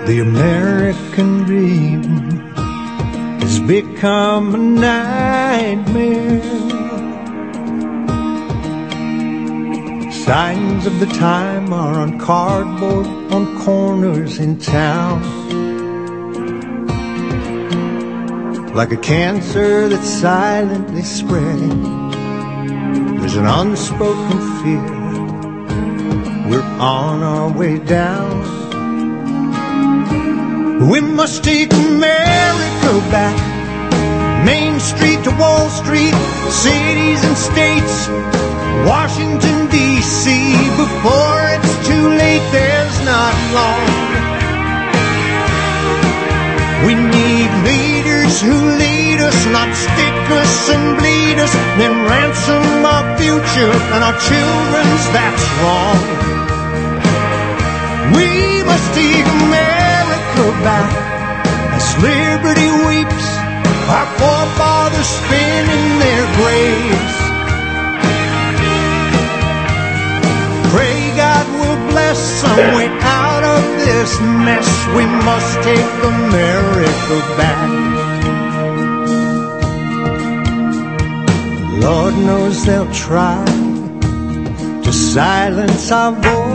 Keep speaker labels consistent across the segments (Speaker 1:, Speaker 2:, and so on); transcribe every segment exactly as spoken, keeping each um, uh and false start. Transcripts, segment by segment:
Speaker 1: The American dream has become a nightmare. Signs of the time are on cardboard on corners in town. Like a cancer that's silently spreading, there's an unspoken fear. We're on our way down. We must take America back, Main Street to Wall Street, cities and states, Washington, D C Before it's too late, there's not long. We need leaders who lead us, not stick us and bleed us, then ransom our future and our children's, that's wrong. We must take America back as liberty weeps, our forefathers spin in their graves. Pray God will bless some way out of this mess. We must take America back. Lord knows they'll try to silence our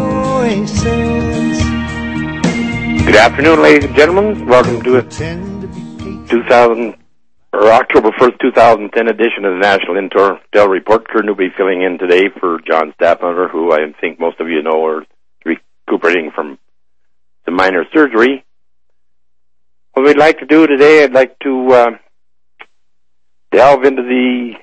Speaker 1: voices.
Speaker 2: Good afternoon, ladies and gentlemen. Welcome to a two thousand or October first, two thousand ten edition of the National Intel Report. Kurt Newby filling in today for John Staffner, who I think most of you know are recuperating from some minor surgery. What we'd like to do today, I'd like to uh, delve into the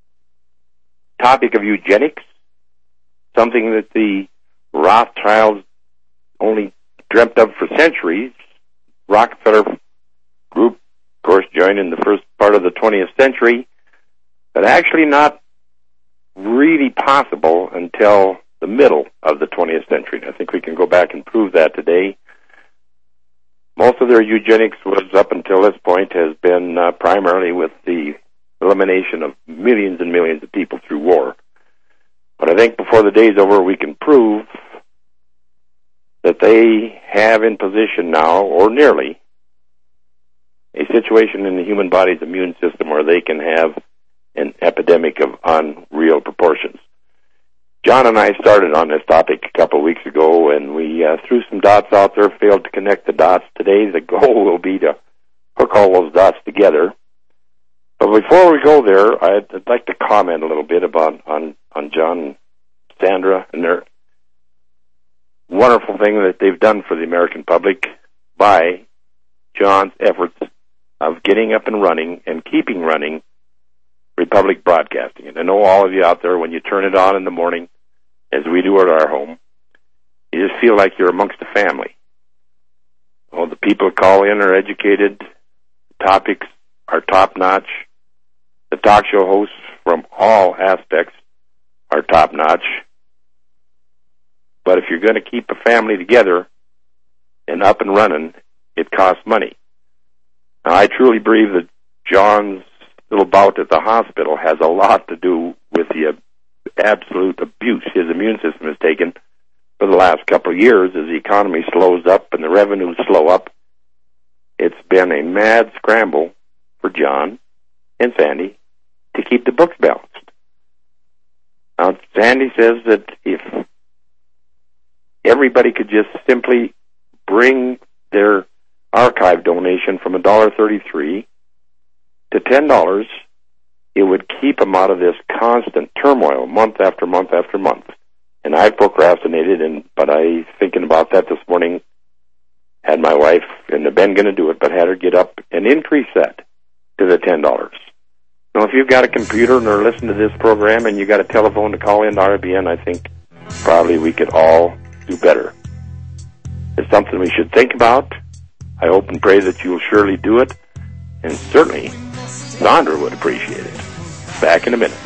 Speaker 2: topic of eugenics, something that the Rothschilds only dreamt of for centuries. Rockefeller Group, of course, joined in the first part of the twentieth century, but actually not really possible until the middle of the twentieth century. I think we can go back and prove that today. Most of their eugenics was, up until this point, has been uh, primarily with the elimination of millions and millions of people through war. But I think before the day's over, we can prove that they have in position now, or nearly, a situation in the human body's immune system where they can have an epidemic of unreal proportions. John and I started on this topic a couple of weeks ago, and we uh, threw some dots out there, failed to connect the dots. Today, the goal will be to hook all those dots together. But before we go there, I'd, I'd like to comment a little bit about on, on John and Sandra and their wonderful thing that they've done for the American public by John's efforts of getting up and running and keeping running Republic Broadcasting. And I know all of you out there, when you turn it on in the morning, as we do at our home, you just feel like you're amongst a family. Well, the people who call in are educated, the topics are top-notch, the talk show hosts from all aspects are top-notch. But if you're going to keep a family together and up and running, it costs money. Now, I truly believe that John's little bout at the hospital has a lot to do with the absolute abuse his immune system has taken for the last couple of years as the economy slows up and the revenues slow up. It's been a mad scramble for John and Sandy to keep the books balanced. Now, Sandy says that if everybody could just simply bring their archive donation from one dollar thirty-three to ten dollars, it would keep them out of this constant turmoil month after month after month. And I've procrastinated, and but I, thinking about that this morning, had my wife, and I've been going to do it, but had her get up and increase that to the ten dollars. Now, if you've got a computer and are listening to this program and you've got a telephone to call in to R B N, I think probably we could all do better. It's something we should think about. I hope and pray that you'll surely do it, and certainly Sandra would appreciate it. Back in a minute.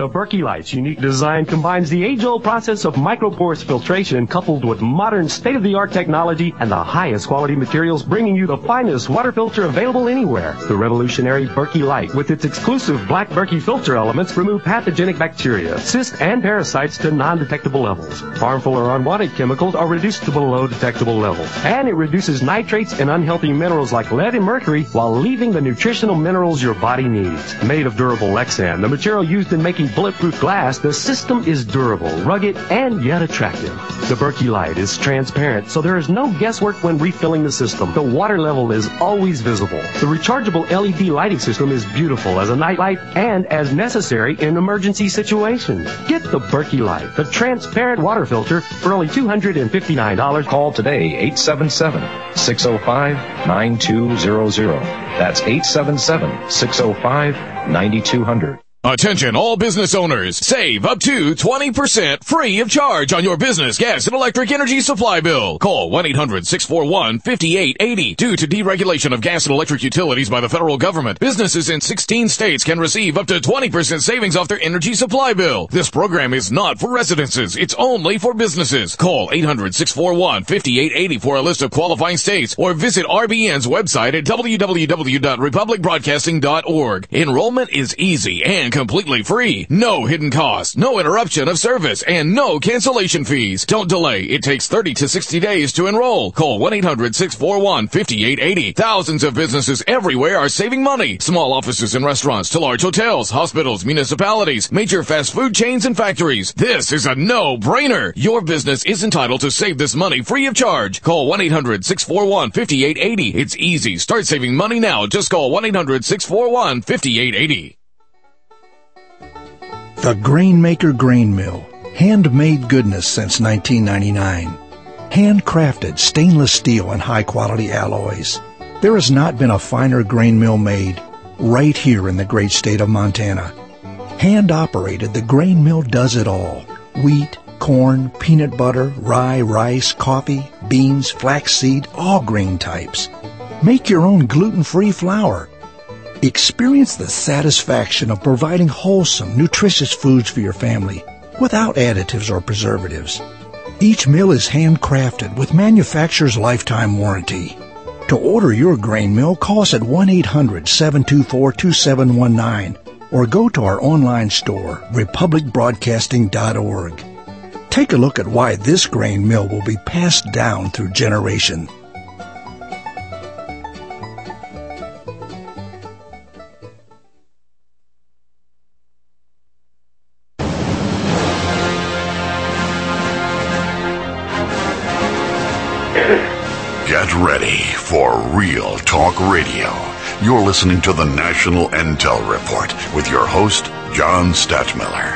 Speaker 3: The Berkey Light's unique design combines the age-old process of microporous filtration coupled with modern state-of-the-art technology and the highest quality materials, bringing you the finest water filter available anywhere. The revolutionary Berkey Light, with its exclusive black Berkey filter elements, remove pathogenic bacteria, cysts, and parasites to non-detectable levels. Harmful or unwanted chemicals are reduced to below detectable levels. And it reduces nitrates and unhealthy minerals like lead and mercury while leaving the nutritional minerals your body needs. Made of durable Lexan, the material used in making bulletproof glass, the system is durable, rugged, and yet attractive. The Berkey Light is transparent, so there is no guesswork when refilling the system. The water level is always visible. The rechargeable L E D lighting system is beautiful as a night light and as necessary in emergency situations. Get the Berkey Light, the transparent water filter, for only two hundred fifty-nine dollars.
Speaker 4: Call today, eight seven seven, six oh five, nine two zero zero. That's eight seven seven, six oh five, nine two hundred.
Speaker 5: Attention all business owners, save up to twenty percent free of charge on your business gas and electric energy supply bill. Call one eight hundred, six four one, five eight eight zero. Due to deregulation of gas and electric utilities by the federal government, businesses in sixteen states can receive up to twenty percent savings off their energy supply bill. This program is not for residences, it's only for businesses. Call eight hundred, six four one, five eight eight zero for a list of qualifying states or visit R B N's website at w w w dot republic broadcasting dot org. Enrollment is easy and completely free. No hidden costs, no interruption of service, and no cancellation fees. Don't delay. It takes thirty to sixty days to enroll. Call one eight hundred, six four one, five eight eight zero. Thousands of businesses everywhere are saving money. Small offices and restaurants to large hotels, hospitals, municipalities, major fast food chains, and factories. This is a no-brainer. Your business is entitled to save this money free of charge. Call one eight hundred, six four one, five eight eight zero. It's easy. Start saving money now. Just call one eight hundred, six four one, five eight eight zero.
Speaker 6: The Grainmaker Grain Mill. Handmade goodness since nineteen ninety-nine. Handcrafted stainless steel and high-quality alloys. There has not been a finer grain mill made right here in the great state of Montana. Hand-operated, the grain mill does it all. Wheat, corn, peanut butter, rye, rice, coffee, beans, flaxseed, all grain types. Make your own gluten-free flour. Experience the satisfaction of providing wholesome, nutritious foods for your family without additives or preservatives. Each mill is handcrafted with manufacturer's lifetime warranty. To order your grain mill, call us at one eight hundred, seven two four, two seven one nine or go to our online store, republic broadcasting dot org. Take a look at why this grain mill will be passed down through generation.
Speaker 7: Get ready for Real Talk Radio. You're listening to the National Intel Report with your host, John Stadtmiller.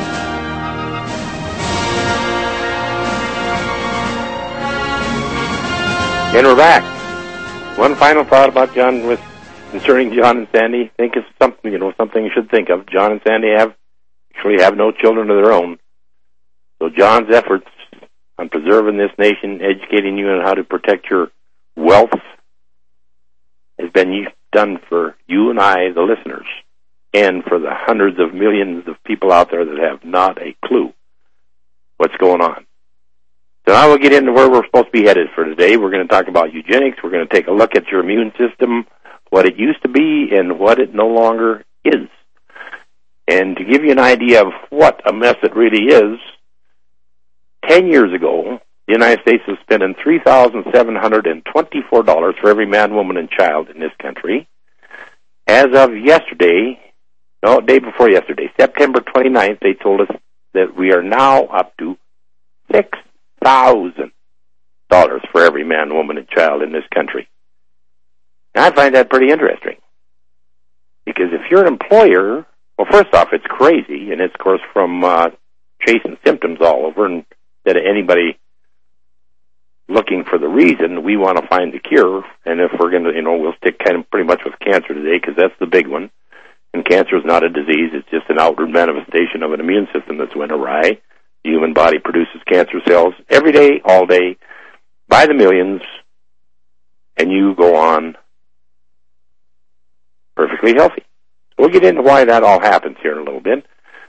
Speaker 2: And we're back. One final thought about John with concerning John and Sandy. Think it's something, you know, something you should think of. John and Sandy have actually have no children of their own. So John's efforts on preserving this nation, educating you on how to protect your wealth, has been done for you and I, the listeners, and for the hundreds of millions of people out there that have not a clue what's going on. So now we'll get into where we're supposed to be headed for today. We're going to talk about eugenics. We're going to take a look at your immune system, what it used to be and what it no longer is. And to give you an idea of what a mess it really is, ten years ago, the United States was spending three thousand seven hundred twenty-four dollars for every man, woman, and child in this country. As of yesterday, no, day before yesterday, September twenty-ninth, they told us that we are now up to six thousand dollars for every man, woman, and child in this country. And I find that pretty interesting. Because if you're an employer, well, first off, it's crazy, and it's, of course, from uh, chasing symptoms all over, and that anybody looking for the reason, we want to find the cure. And if we're going to, you know, we'll stick kind of pretty much with cancer today, because that's the big one. And cancer is not a disease. It's just an outward manifestation of an immune system that's went awry. The human body produces cancer cells every day, all day, by the millions, and you go on perfectly healthy. We'll get into why that all happens here in a little bit.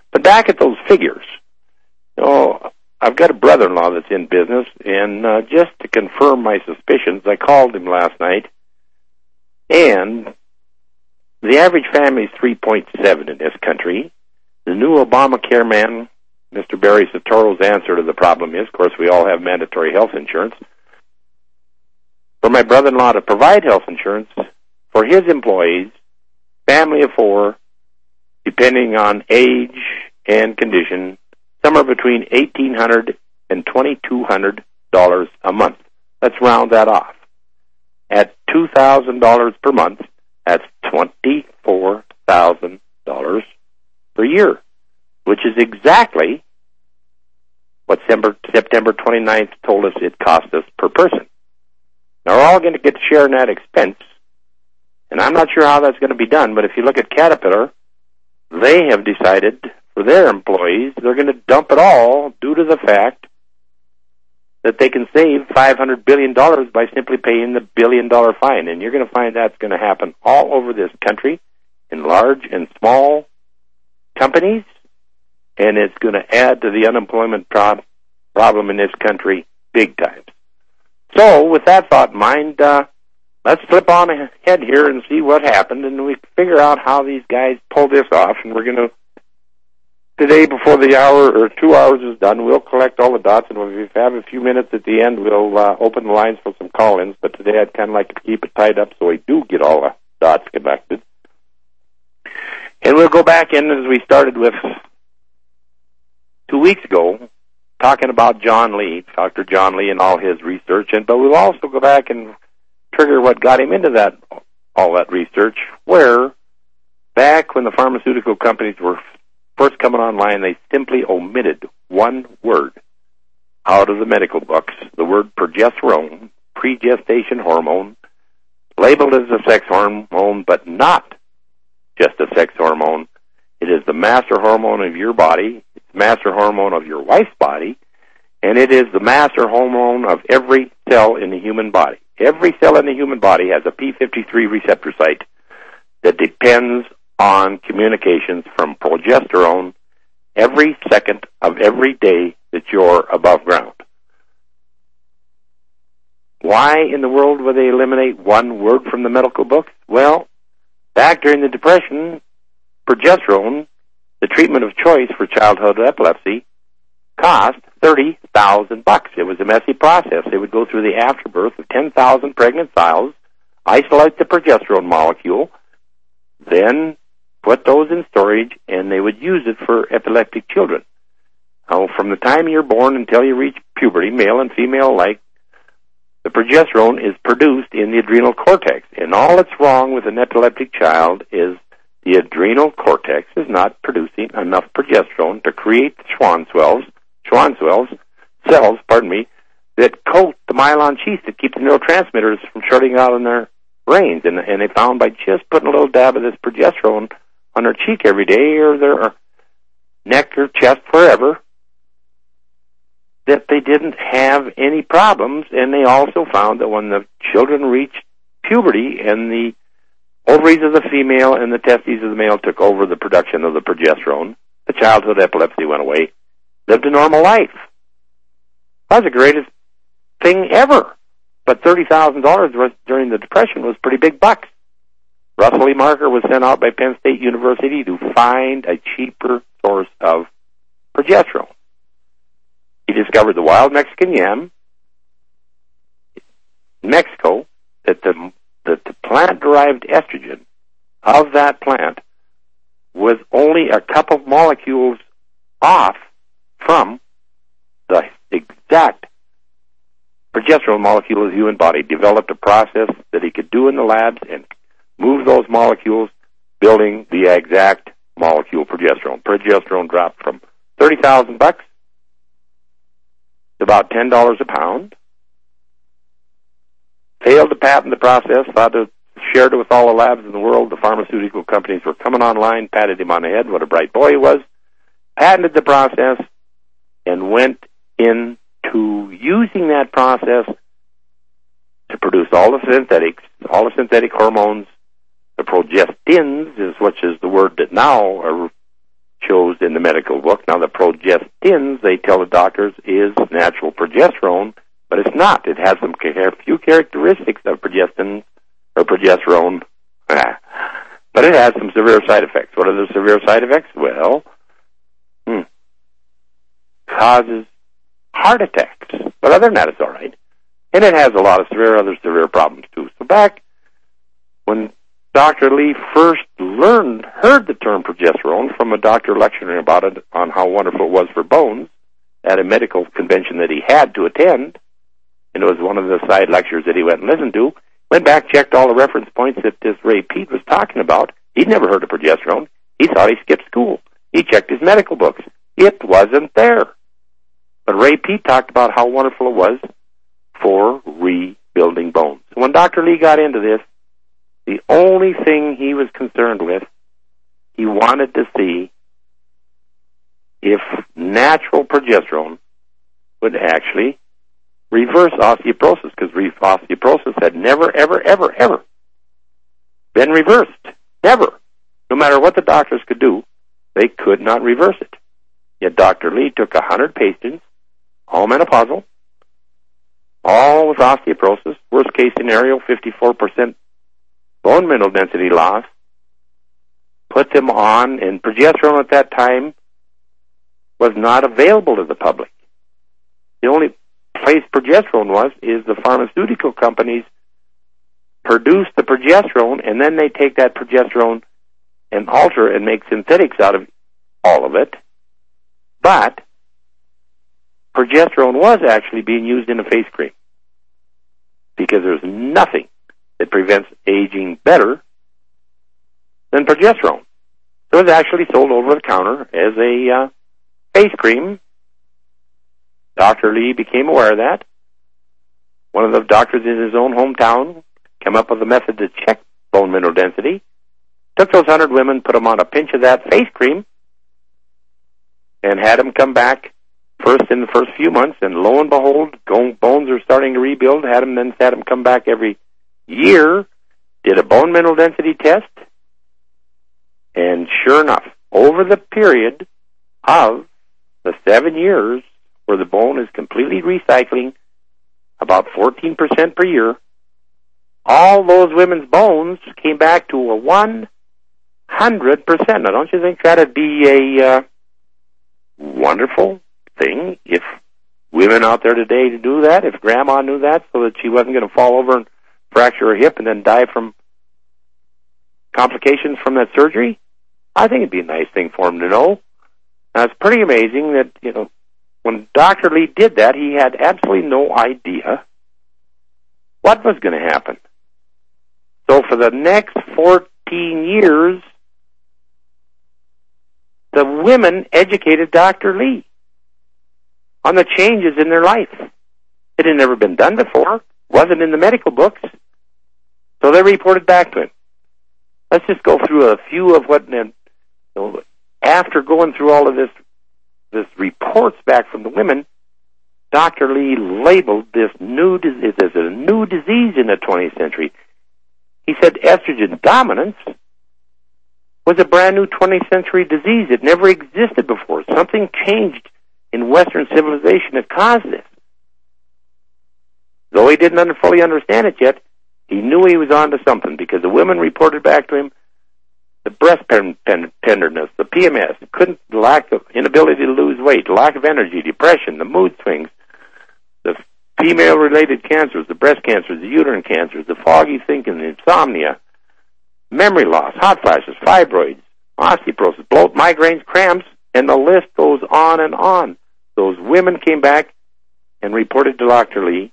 Speaker 2: But back at those figures, you know, I've got a brother-in-law that's in business, and uh, just to confirm my suspicions, I called him last night, and the average family is three point seven in this country. The new Obamacare man, Mister Barry Soetoro's answer to the problem is, of course, we all have mandatory health insurance. For my brother-in-law to provide health insurance for his employees, family of four, depending on age and condition, somewhere between eighteen hundred dollars and twenty-two hundred dollars a month. Let's round that off. At two thousand dollars per month, that's twenty-four thousand dollars per year, which is exactly what September twenty-ninth told us it cost us per person. Now, we're all going to get to share in that expense, and I'm not sure how that's going to be done, but if you look at Caterpillar, they have decided for their employees, they're going to dump it all due to the fact that they can save five hundred billion dollars by simply paying the billion-dollar fine. And you're going to find that's going to happen all over this country in large and small companies, and it's going to add to the unemployment pro- problem in this country big time. So with that thought in mind, uh, let's flip on ahead here and see what happened, and we figure out how these guys pull this off, and we're going to today, before the hour or two hours is done, we'll collect all the dots, and if we have a few minutes at the end, we'll uh, open the lines for some call-ins. But today I'd kind of like to keep it tied up so we do get all the dots connected. And we'll go back in as we started with two weeks ago, talking about John Lee, Doctor John Lee and all his research. And But we'll also go back and trigger what got him into that all that research, where back when the pharmaceutical companies were first coming online, they simply omitted one word out of the medical books, the word progesterone, pre-gestation hormone, labeled as a sex hormone, but not just a sex hormone. It is the master hormone of your body, it's the master hormone of your wife's body, and it is the master hormone of every cell in the human body. Every cell in the human body has a P fifty-three receptor site that depends on communications from progesterone every second of every day that you're above ground. Why in the world would they eliminate one word from the medical books? Well, back during the Depression, progesterone, the treatment of choice for childhood epilepsy, cost thirty thousand bucks. It was a messy process. They would go through the afterbirth of ten thousand pregnant sows, isolate the progesterone molecule, then put those in storage, and they would use it for epileptic children. Now, from the time you're born until you reach puberty, male and female alike, the progesterone is produced in the adrenal cortex. And all that's wrong with an epileptic child is the adrenal cortex is not producing enough progesterone to create the Schwann cells, Schwann cells, cells, pardon me, that coat the myelin sheath that keep the neurotransmitters from shutting out in their brains. And, and they found by just putting a little dab of this progesterone on their cheek every day or their neck or chest, wherever, that they didn't have any problems. And they also found that when the children reached puberty and the ovaries of the female and the testes of the male took over the production of the progesterone, the childhood epilepsy went away, lived a normal life. That was the greatest thing ever. But thirty thousand dollars during the Depression was pretty big bucks. Russell E. Marker was sent out by Penn State University to find a cheaper source of progesterone. He discovered the wild Mexican yam in Mexico, that the, that the plant-derived estrogen of that plant was only a couple of molecules off from the exact progesterone molecule of the human body. Developed a process that he could do in the labs and move those molecules, building the exact molecule progesterone. Progesterone dropped from thirty thousand bucks to about ten dollars a pound. Failed to patent the process, thought to share it with all the labs in the world. The pharmaceutical companies were coming online, patted him on the head, what a bright boy he was, patented the process, and went into using that process to produce all the synthetics, all the synthetic hormones. The progestins is which is the word that now are chose in the medical book. Now, the progestins, they tell the doctors, is natural progesterone, but it's not. It has some a few characteristics of progestin or progesterone, but it has some severe side effects. What are the severe side effects? Well, hmm, causes heart attacks, but other than that, it's all right. And it has a lot of severe other severe problems too. So back when Doctor Lee first learned, heard the term progesterone from a doctor lecturing about it on how wonderful it was for bones at a medical convention that he had to attend, and it was one of the side lectures that he went and listened to, went back, checked all the reference points that this Ray Peat was talking about. He'd never heard of progesterone. He thought he skipped school. He checked his medical books. It wasn't there. But Ray Peat talked about how wonderful it was for rebuilding bones. So when Doctor Lee got into this, the only thing he was concerned with, he wanted to see if natural progesterone would actually reverse osteoporosis, because osteoporosis had never, ever, ever, ever been reversed. Never. No matter what the doctors could do, they could not reverse it. Yet Doctor Lee took one hundred patients, all menopausal, all with osteoporosis, worst case scenario, fifty-four percent bone mineral density loss, put them on, and progesterone at that time was not available to the public. The only place progesterone was is the pharmaceutical companies produce the progesterone, and then they take that progesterone and alter and make synthetics out of all of it. But progesterone was actually being used in a face cream because there's nothing that prevents aging better than progesterone. So it's actually sold over the counter as a uh, face cream. Doctor Lee became aware of that. One of the doctors in his own hometown came up with a method to check bone mineral density, took those one hundred women, put them on a pinch of that face cream, and had them come back first in the first few months, and lo and behold, bones are starting to rebuild. Had them then had them come back every year, did a bone mineral density test, and sure enough, over the period of the seven years where the bone is completely recycling about fourteen percent per year, all those women's bones came back to a one hundred percent. Now, don't you think that would be a uh, wonderful thing if women out there today to do that, if Grandma knew that so that she wasn't going to fall over and fracture her hip and then die from complications from that surgery? I think it'd be a nice thing for him to know. Now, it's pretty amazing that, you know, when Doctor Lee did that, he had absolutely no idea what was going to happen. So for the next fourteen years, the women educated Doctor Lee on the changes in their life. It had never been done before, wasn't in the medical books, so they reported back to him. Let's just go through a few of what, you know, after going through all of this, this reports back from the women, Doctor Lee labeled this new disease as a new disease in the twentieth century. He said estrogen dominance was a brand new twentieth century disease. It never existed before. Something changed in Western civilization that caused this. Though he didn't fully understand it yet, he knew he was on to something, because the women reported back to him the breast tenderness, the P M S, couldn't, the lack of inability to lose weight, the lack of energy, depression, the mood swings, the female-related cancers, the breast cancers, the uterine cancers, the foggy thinking, the insomnia, memory loss, hot flashes, fibroids, osteoporosis, bloat, migraines, cramps, and the list goes on and on. Those women came back and reported to Doctor Lee,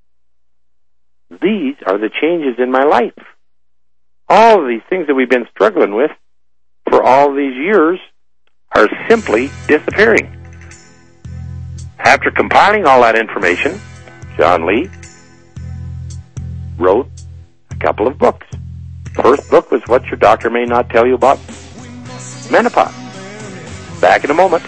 Speaker 2: these are the changes in my life. All of these things that we've been struggling with for all these years are simply disappearing. After compiling all that information, John Lee wrote a couple of books. First book was What Your Doctor May Not Tell You About Menopause. Back in a moment.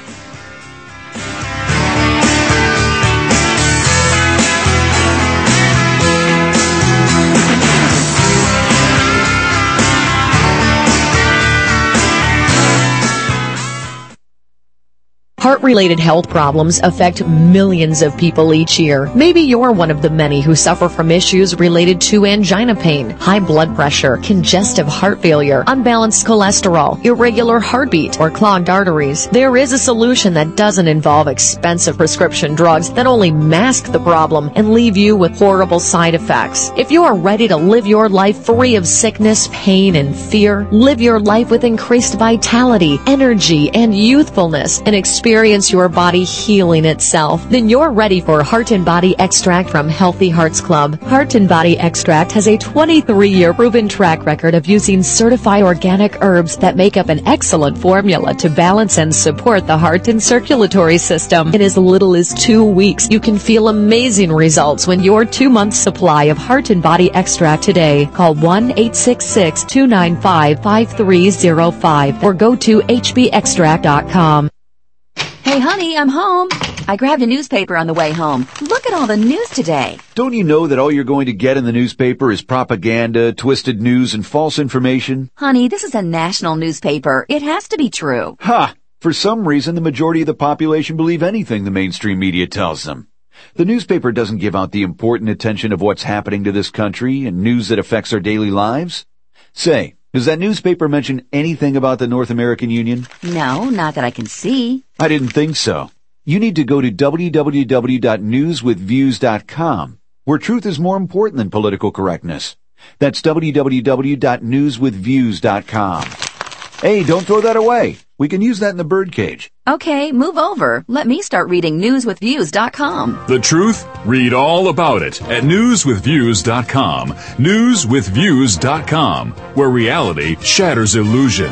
Speaker 8: Heart-related health problems affect millions of people each year. Maybe you're one of the many who suffer from issues related to angina pain, high blood pressure, congestive heart failure, unbalanced cholesterol, irregular heartbeat, or clogged arteries. There is a solution that doesn't involve expensive prescription drugs that only mask the problem and leave you with horrible side effects. If you are ready to live your life free of sickness, pain, and fear, live your life with increased vitality, energy, and youthfulness, and experience Experience your body healing itself, then you're ready for Heart and Body Extract from Healthy Hearts Club. Heart and Body Extract has a twenty-three year proven track record of using certified organic herbs that make up an excellent formula to balance and support the heart and circulatory system. In as little as two weeks, you can feel amazing results when your two-month supply of Heart and Body Extract today. Call one eight six six, two nine five, five three zero five or go to h b extract dot com.
Speaker 9: Hey, honey, I'm home. I grabbed a newspaper on the way home. Look at all the news today.
Speaker 10: Don't you know that all you're going to get in the newspaper is propaganda, twisted news, and false information?
Speaker 9: Honey, this is a national newspaper. It has to be true.
Speaker 10: Ha! For some reason, the majority of the population believe anything the mainstream media tells them. The newspaper doesn't give out the important attention of what's happening to this country and news that affects our daily lives. Say, does that newspaper mention anything about the North American Union?
Speaker 9: No, not that I can see.
Speaker 10: I didn't think so. You need to go to w w w dot news with views dot com, where truth is more important than political correctness. That's w w w dot news with views dot com. Hey, don't throw that away. We can use that in the birdcage.
Speaker 9: Okay, move over. Let me start reading news with views dot com.
Speaker 11: The truth? Read all about it at news with views dot com. news with views dot com, where reality shatters illusion.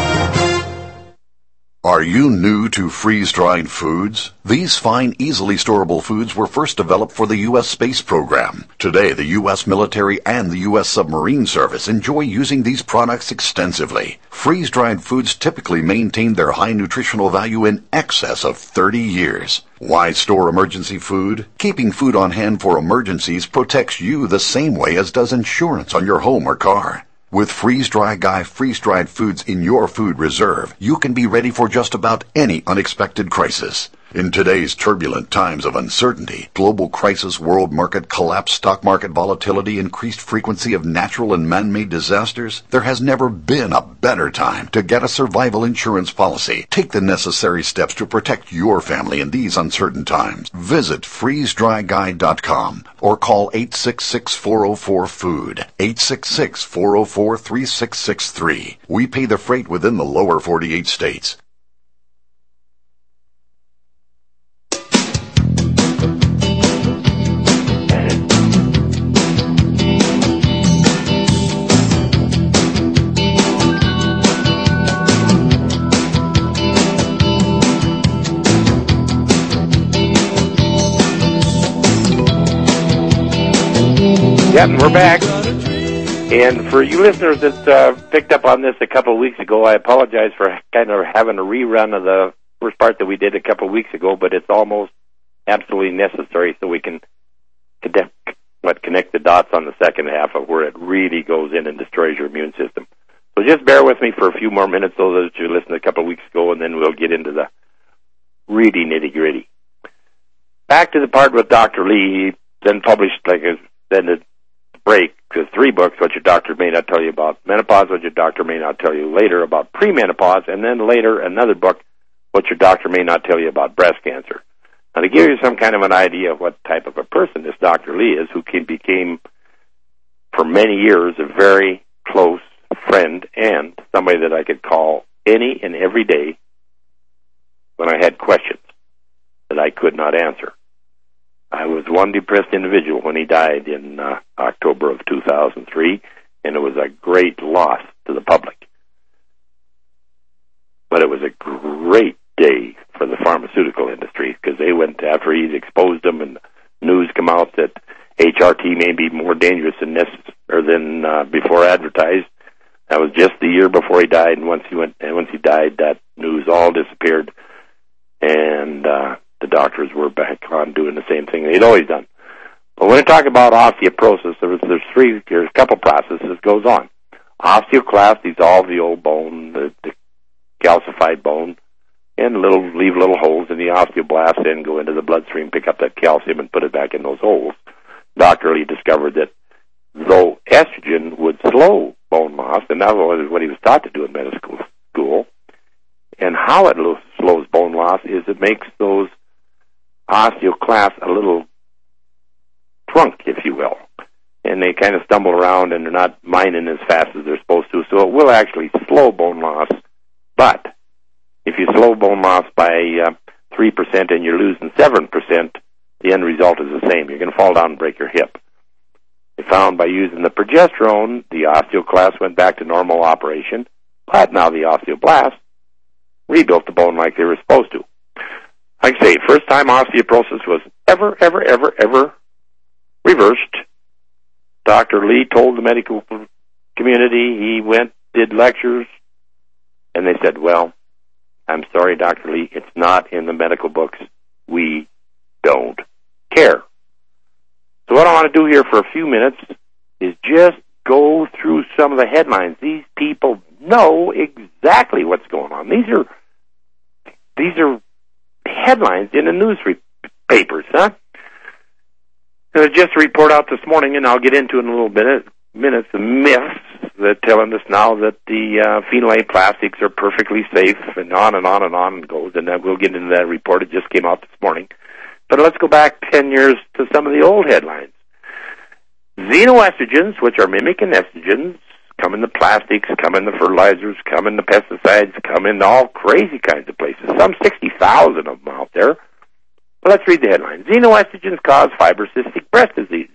Speaker 7: Are you new to freeze-dried foods? These fine, easily storable foods were first developed for the U S space program. Today, the U S military and the U S submarine service enjoy using these products extensively. Freeze-dried foods typically maintain their high nutritional value in excess of thirty years. Why store emergency food? Keeping food on hand for emergencies protects you the same way as does insurance on your home or car. With Freeze Dry Guy freeze-dried foods in your food reserve, you can be ready for just about any unexpected crisis. In today's turbulent times of uncertainty, global crisis, world market collapse, stock market volatility, increased frequency of natural and man-made disasters, there has never been a better time to get a survival insurance policy. Take the necessary steps to protect your family in these uncertain times. Visit freeze dry guy dot com or call eight six six, four zero four, food, eight six six, four zero four, three six six three. We pay the freight within the lower forty-eight states.
Speaker 2: Yep, and we're back. And for you listeners that uh, picked up on this a couple of weeks ago, I apologize for kind of having a rerun of the first part that we did a couple of weeks ago, but it's almost absolutely necessary so we can connect, what, connect the dots on the second half of where it really goes in and destroys your immune system. So just bear with me for a few more minutes, those that you listened a couple of weeks ago, and then we'll get into the really nitty-gritty. Back to the part with Doctor Lee, he then published, like I said, the break, the three books, What Your Doctor May Not Tell You About Menopause, What Your Doctor May Not Tell You Later About Premenopause, and then later another book, What Your Doctor May Not Tell You About Breast Cancer. Now, to give you some kind of an idea of what type of a person this Doctor Lee is, who became, for many years, a very close friend and somebody that I could call any and every day when I had questions that I could not answer. I was one depressed individual when he died in uh, October of two thousand three, and it was a great loss to the public. But it was a great day for the pharmaceutical industry because they went after he's exposed them, and news come out that H R T may be more dangerous than this or than uh, before advertised. That was just the year before he died, and once he went, and once he died, that news all disappeared, and uh, the doctors were back on doing the same thing they'd always done. But when I talk about osteoporosis, there's, there's three, there's a couple processes that goes on. Osteoclast dissolve the old bone, the, the calcified bone. and little leave little holes in the osteoblasts, then go into the bloodstream, pick up that calcium, and put it back in those holes. Doctor Lee discovered that though estrogen would slow bone loss, and that was what he was taught to do in medical school, and how it lo- slows bone loss is it makes those osteoclasts a little drunk, if you will, and they kind of stumble around and they're not mining as fast as they're supposed to, so it will actually slow bone loss. But if you slow bone loss by uh, three percent and you're losing seven percent, the end result is the same. You're going to fall down and break your hip. They found by using the progesterone, the osteoclasts went back to normal operation, but now the osteoblasts rebuilt the bone like they were supposed to. Like I say, first time osteoporosis was ever, ever, ever, ever reversed. Doctor Lee told the medical community, he went, did lectures, and they said, well, I'm sorry, Doctor Lee, it's not in the medical books. We don't care. So what I want to do here for a few minutes is just go through some of the headlines. These people know exactly what's going on. These are these are headlines in the newspapers, huh? There's just a report out this morning, and I'll get into in a little bit, minutes, the myths that telling us now that the uh, phenol A plastics are perfectly safe, and on and on and on and goes, and then we'll get into that report. It just came out this morning. But let's go back ten years to some of the old headlines. Xenoestrogens, which are mimicking estrogens, come in the plastics, come in the fertilizers, come in the pesticides, come in all crazy kinds of places. Some sixty thousand of them out there. But let's read the headline. Xenoestrogens cause fibrocystic breast disease.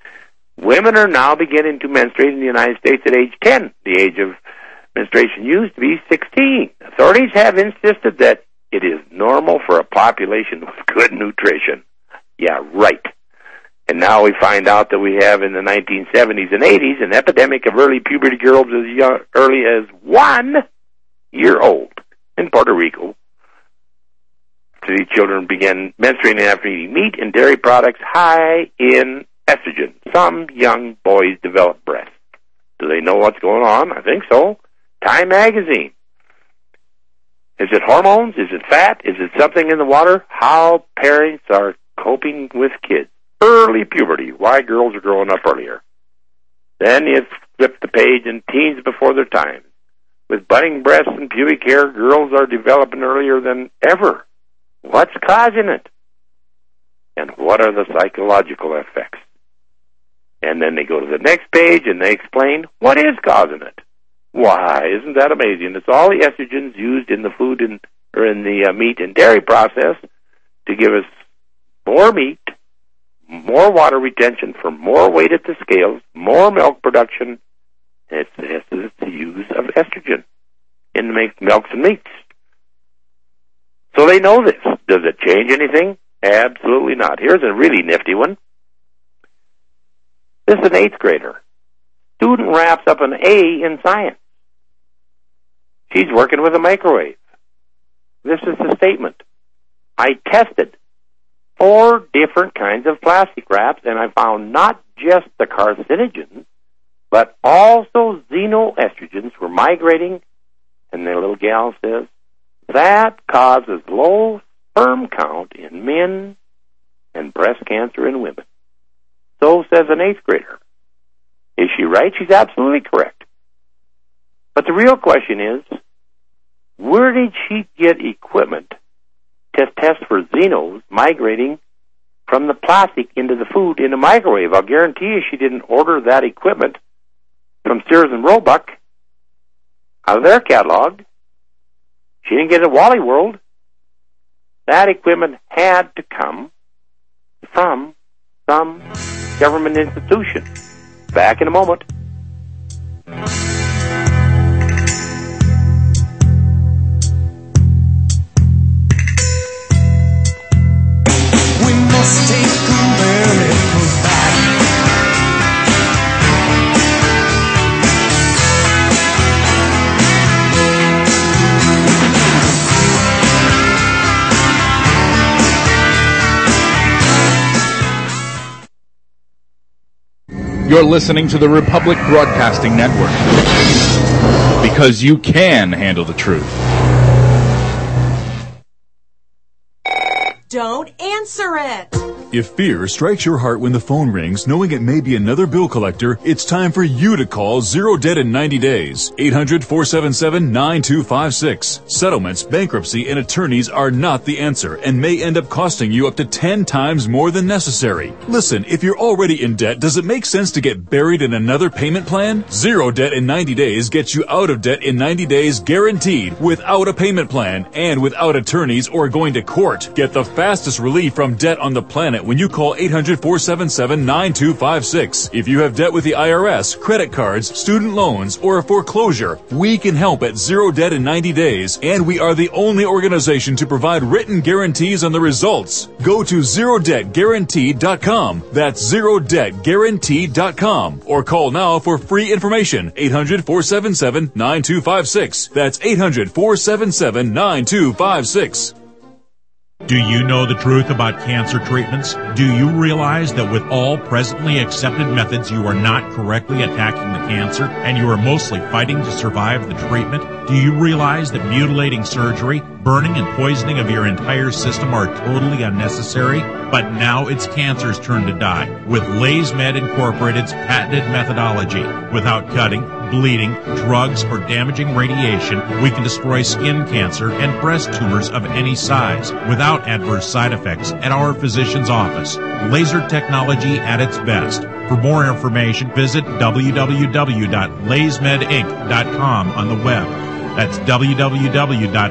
Speaker 2: Women are now beginning to menstruate in the United States at age ten. The age of menstruation used to be sixteen. Authorities have insisted that it is normal for a population with good nutrition. Yeah, right. And now we find out that we have in the nineteen seventies and eighties an epidemic of early puberty girls as young, early as one year old in Puerto Rico. These children began menstruating after eating meat and dairy products high in estrogen. Some young boys develop breasts. Do they know what's going on? I think so. Time magazine. Is it hormones? Is it fat? Is it something in the water? How parents are coping with kids. Early puberty. Why girls are growing up earlier. Then you flip the page and teens before their time. With budding breasts and pubic hair, girls are developing earlier than ever. What's causing it? And what are the psychological effects? And then they go to the next page and they explain what is causing it. Why, isn't that amazing? It's all the estrogens used in the food and or in the uh, meat and dairy process to give us more meat, more water retention for more weight at the scales, more milk production. It's, it's, it's the use of estrogen in the milks and meats. So they know this. Does it change anything? Absolutely not. Here's a really nifty one. This is an eighth grader. Student wraps up an A in science. She's working with a microwave. This is the statement. I tested four different kinds of plastic wraps, and I found not just the carcinogens, but also xenoestrogens were migrating, and the little gal says, that causes low sperm count in men and breast cancer in women. So says an eighth grader. Is she right? She's absolutely correct. But the real question is, where did she get equipment to test for xenos migrating from the plastic into the food in the microwave? I'll guarantee you she didn't order that equipment from Sears and Roebuck out of their catalog. She didn't get it at Wally World. That equipment had to come from some government institution. Back in a moment.
Speaker 1: We must take America back.
Speaker 12: You're listening to the Republic Broadcasting Network, because you can handle the truth.
Speaker 13: Don't answer it.
Speaker 11: If fear strikes your heart when the phone rings, knowing it may be another bill collector, it's time for you to call Zero Debt in ninety days. eight hundred, four seven seven, nine two five six. Settlements, bankruptcy, and attorneys are not the answer and may end up costing you up to ten times more than necessary. Listen, if you're already in debt, does it make sense to get buried in another payment plan? Zero Debt in ninety days gets you out of debt in ninety days guaranteed, without a payment plan and without attorneys or going to court. Get the fastest relief from debt on the planet when you call eight hundred, four seven seven, nine two five six. If you have debt with the I R S, credit cards, student loans, or a foreclosure, we can help at Zero Debt in ninety days, and we are the only organization to provide written guarantees on the results. Go to zero debt guaranteed dot com. That's zero debt guaranteed dot com. Or call now for free information. eight hundred, four seven seven, nine two five six. That's eight hundred, four seven seven, nine two five six.
Speaker 14: Do you know the truth about cancer treatments? Do you realize that with all presently accepted methods, you are not correctly attacking the cancer and you are mostly fighting to survive the treatment? Do you realize that mutilating surgery, burning and poisoning of your entire system are totally unnecessary? But now it's cancer's turn to die with LaysMed Incorporated's patented methodology. Without cutting, bleeding, drugs, or damaging radiation, we can destroy skin cancer and breast tumors of any size without adverse side effects at our physician's office. Laser technology at its best. For more information, visit w w w dot lays med inc dot com on the web. That's w w w dot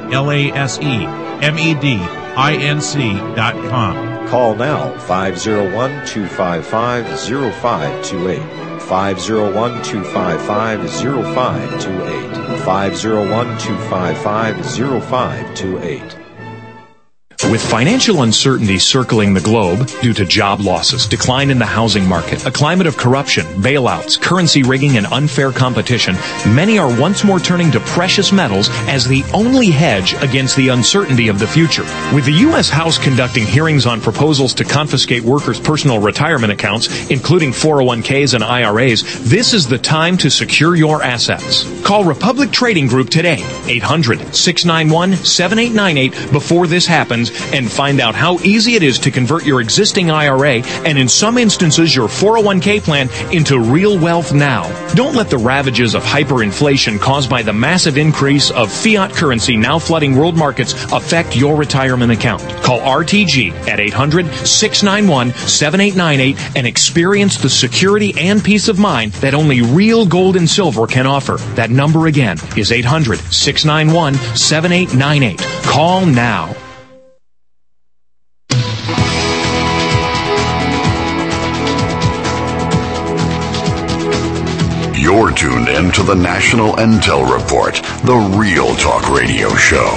Speaker 14: lays med dot com.
Speaker 15: Call now, five oh one, two five five, oh five two eight. five oh one, two five five, oh five two eight. five oh one, two five five, oh five two eight.
Speaker 4: With financial uncertainty circling the globe due to job losses, decline in the housing market, a climate of corruption, bailouts, currency rigging, and unfair competition, many are once more turning to precious metals as the only hedge against the uncertainty of the future. With the U S House conducting hearings on proposals to confiscate workers' personal retirement accounts, including four oh one k's and I R A's, this is the time to secure your assets. Call Republic Trading Group today, eight hundred, six nine one, seven eight nine eight, before this happens, and find out how easy it is to convert your existing I R A and in some instances your four oh one k plan into real wealth now. Don't let the ravages of hyperinflation caused by the massive increase of fiat currency now flooding world markets affect your retirement account. Call R T G at eight hundred, six nine one, seven eight nine eight and experience the security and peace of mind that only real gold and silver can offer. That number again is eight hundred, six nine one, seven eight nine eight. Call now.
Speaker 7: You're tuned in to the National Intel Report, the Real Talk Radio Show.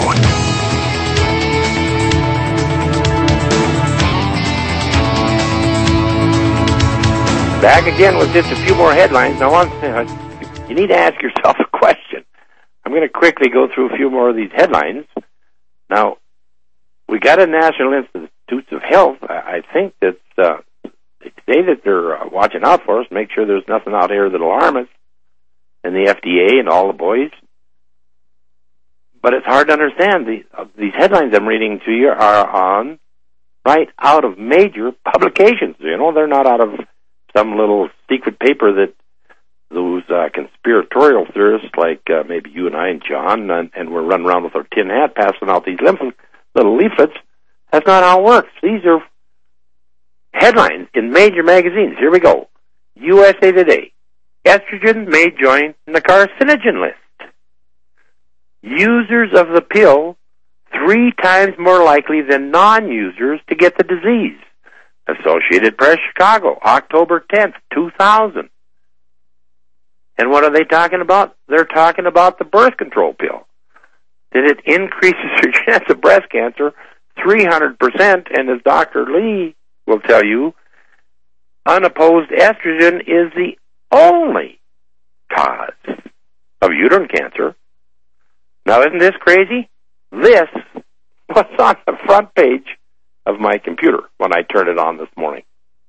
Speaker 2: Back again with just a few more headlines. Now, you need to ask yourself a question. I'm going to quickly go through a few more of these headlines. Now, we got a National Institutes of Health. I think that uh, they say that they're uh, watching out for us, make sure there's nothing out here that'll harm us, and the F D A and all the boys. But it's hard to understand. The, uh, these headlines I'm reading to you are on right out of major publications. You know, they're not out of some little secret paper that those uh, conspiratorial theorists like uh, maybe you and I and John, and, and we're running around with our tin hat passing out these little leaflets. That's not how it works. These are headlines in major magazines. Here we go. U S A Today. Estrogen may join the carcinogen list. Users of the pill three times more likely than non-users to get the disease. Associated Press, Chicago, October tenth, two thousand. And what are they talking about? They're talking about the birth control pill. That it increases your chance of breast cancer three hundred percent, and as Doctor Lee will tell you, unopposed estrogen is the only cause of uterine cancer. Now, isn't this crazy? This was on the front page of my computer when I turned it on this morning.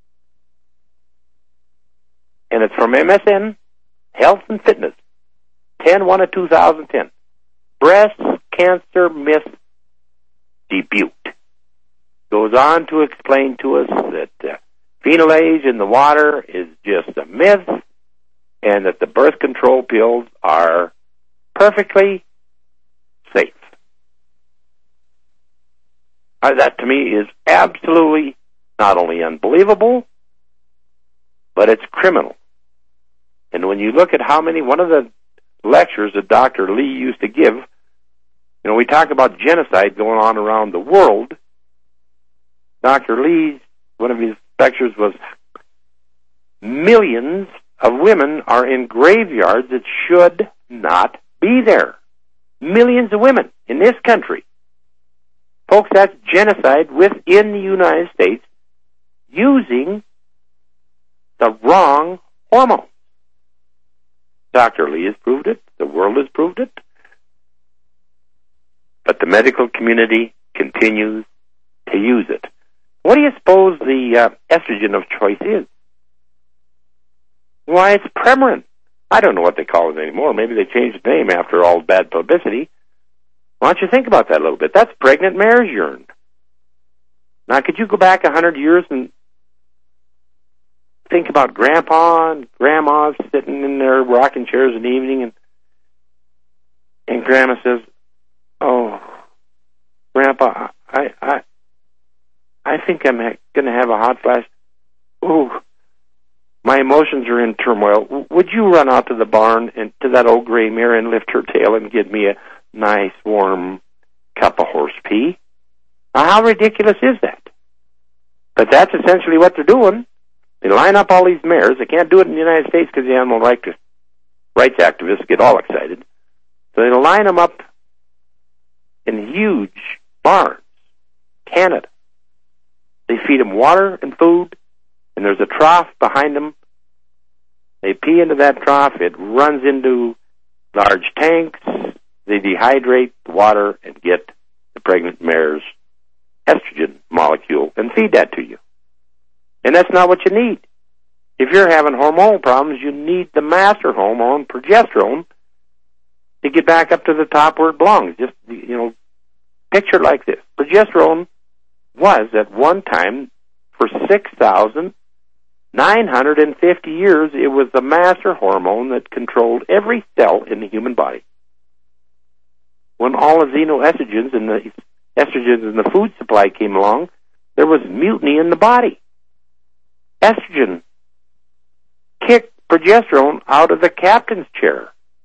Speaker 2: And it's from M S N Health and Fitness, ten one of two thousand ten. Breast cancer myth debunked. goes on to explain to us that uh, phenolase in the water is just a myth, and that the birth control pills are perfectly safe. Uh, that to me is absolutely not only unbelievable, but it's criminal. And when you look at how many, one of the lectures that Doctor Lee used to give, you know, we talk about genocide going on around the world. Doctor Lee's, one of his lectures was, millions of women are in graveyards that should not be there. Millions of women in this country. Folks, that's genocide within the United States using the wrong hormone. Doctor Lee has proved it. The world has proved it. But the medical community continues to use it. What do you suppose the uh, estrogen of choice is? Why, it's Premarin. I don't know what they call it anymore. Maybe they changed the name after all bad publicity. Why don't you think about that a little bit? That's pregnant mare's urine. Now, could you go back a hundred years and think about Grandpa and Grandma sitting in their rocking chairs in the evening, and and Grandma says, "Oh, Grandpa, I I I think I'm ha- going to have a hot flash. Ooh, my emotions are in turmoil. Would you run out to the barn and to that old gray mare and lift her tail and give me a nice warm cup of horse pee?" Now, how ridiculous is that? But that's essentially what they're doing. They line up all these mares. They can't do it in the United States because the animal rights activists get all excited. So they line them up in huge barns, Canada. They feed them water and food, and there's a trough behind them. They pee into that trough. It runs into large tanks. They dehydrate the water and get the pregnant mare's estrogen molecule and feed that to you. And that's not what you need. If you're having hormonal problems, you need the master hormone, progesterone, to get back up to the top where it belongs. Just, you know, picture like this. Progesterone was at one time, for six thousand nine hundred fifty years, it was the master hormone that controlled every cell in the human body. When all the xenoestrogens and the estrogens in the food supply came along, there was mutiny in the body. Estrogen kicked progesterone out of the captain's chair.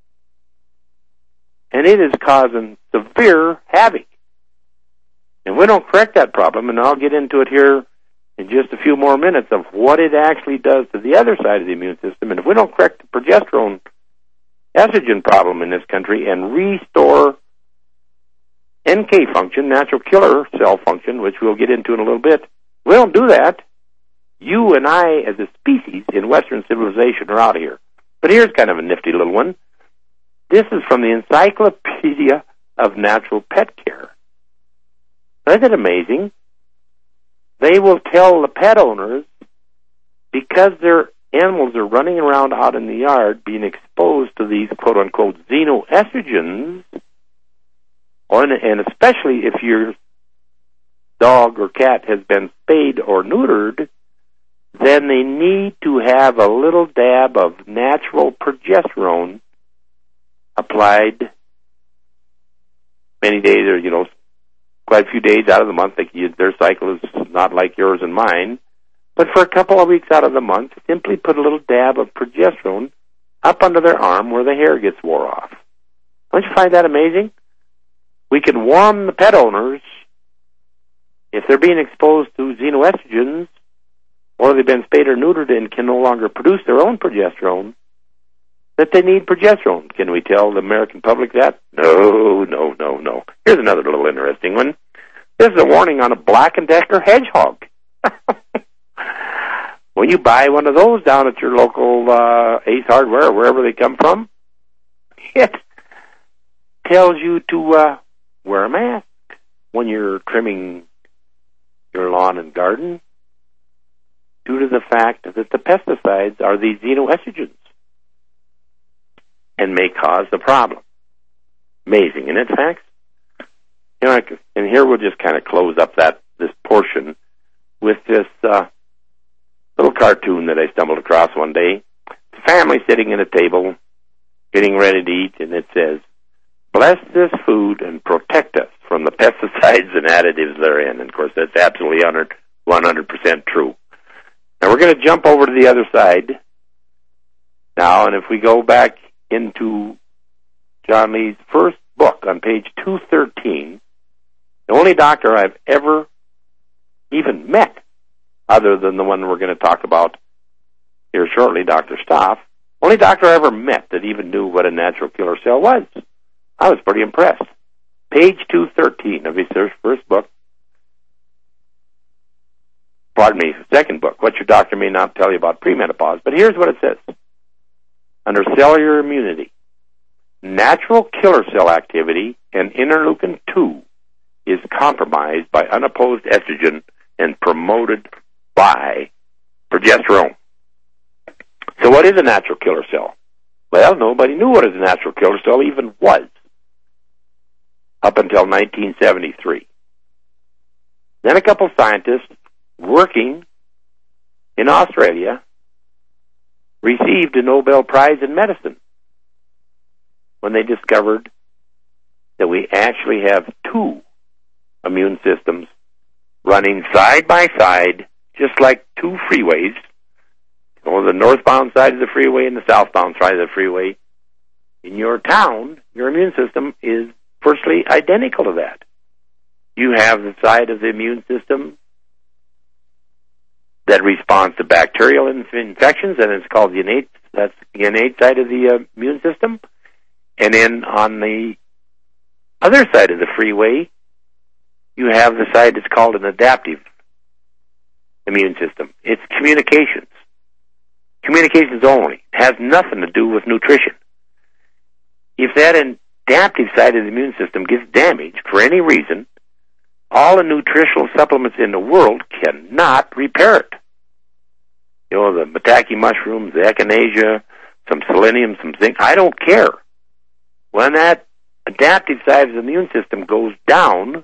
Speaker 2: And it is causing severe havoc. And we don't correct that problem, and I'll get into it here in just a few more minutes of what it actually does to the other side of the immune system. And if we don't correct the progesterone estrogen problem in this country and restore N K function, natural killer cell function, which we'll get into in a little bit, we don't do that, you and I as a species in Western civilization are out of here. But here's kind of a nifty little one. This is from the Encyclopedia of Natural Pet Care. Isn't it amazing? They will tell the pet owners, because their animals are running around out in the yard being exposed to these quote-unquote xenoestrogens, or, and especially if your dog or cat has been spayed or neutered, then they need to have a little dab of natural progesterone applied many days, or, you know, quite a few days out of the month. They, their cycle is not like yours and mine. But for a couple of weeks out of the month, simply put a little dab of progesterone up under their arm where the hair gets wore off. Don't you find that amazing? We can warn the pet owners, if they're being exposed to xenoestrogens, or they've been spayed or neutered and can no longer produce their own progesterone, that they need progesterone. Can we tell the American public that? No, no, no, no. Here's another little interesting one. This is a warning on a Black and Decker hedgehog. When you buy one of those down at your local uh, Ace Hardware, or wherever they come from, it tells you to uh, wear a mask when you're trimming your lawn and garden, due to the fact that the pesticides are these xenoestrogens and may cause the problem. Amazing, isn't it, facts? You know, and here we'll just kind of close up that this portion with this uh, little cartoon that I stumbled across one day. It's a family sitting at a table, getting ready to eat, and it says, "Bless this food and protect us from the pesticides and additives therein." And, of course, that's absolutely one hundred percent true. Now, we're going to jump over to the other side now, and if we go back into John Lee's first book on page two thirteen, the only doctor I've ever even met, other than the one we're going to talk about here shortly, Doctor Stoff, only doctor I ever met that even knew what a natural killer cell was. I was pretty impressed. Page two thirteen of his first book, pardon me, second book, What Your Doctor May Not Tell You About Premenopause, but here's what it says. Under cellular immunity, natural killer cell activity and interleukin two is compromised by unopposed estrogen and promoted by progesterone. So what is a natural killer cell? Well, nobody knew what a natural killer cell even was up until nineteen seventy-three. Then a couple scientists working in Australia received a Nobel Prize in medicine when they discovered that we actually have two immune systems running side by side, just like two freeways. On the northbound side of the freeway and the southbound side of the freeway. In your town, your immune system is virtually identical to that. You have the side of the immune system that responds to bacterial inf- infections, and it's called the innate, that's the innate side of the uh, immune system. And then on the other side of the freeway, you have the side that's called an adaptive immune system. It's communications. Communications only. It has nothing to do with nutrition. If that adaptive side of the immune system gets damaged for any reason, all the nutritional supplements in the world cannot repair it. You know, the maitake mushrooms, the echinacea, some selenium, some zinc, I don't care. When that adaptive side of the immune system goes down,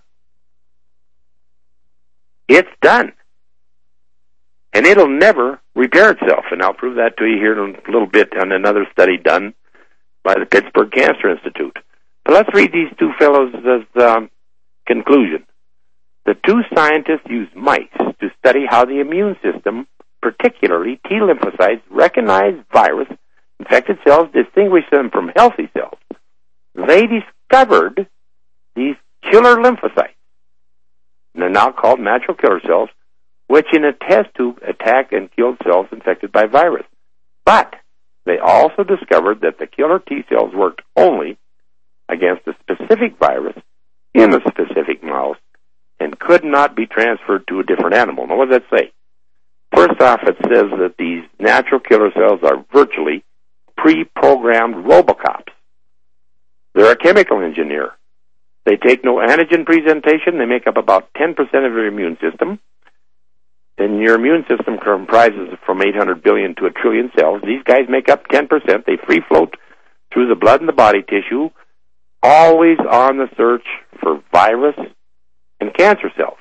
Speaker 2: it's done. And it'll never repair itself. And I'll prove that to you here in a little bit on another study done by the Pittsburgh Cancer Institute. But let's read these two fellows' um, conclusion. The two scientists used mice to study how the immune system, particularly T lymphocytes, recognize virus-infected cells, distinguish them from healthy cells. They discovered these killer lymphocytes, and they're now called natural killer cells, which in a test tube attack and kill cells infected by virus. But they also discovered that the killer T cells worked only against a specific virus in a specific mouse and could not be transferred to a different animal. Now, what does that say? First off, it says that these natural killer cells are virtually pre-programmed robocops. They're a chemical engineer. They take no antigen presentation. They make up about ten percent of your immune system. And your immune system comprises from eight hundred billion to a trillion cells. These guys make up ten percent. They free float through the blood and the body tissue, always on the search for virus and cancer cells.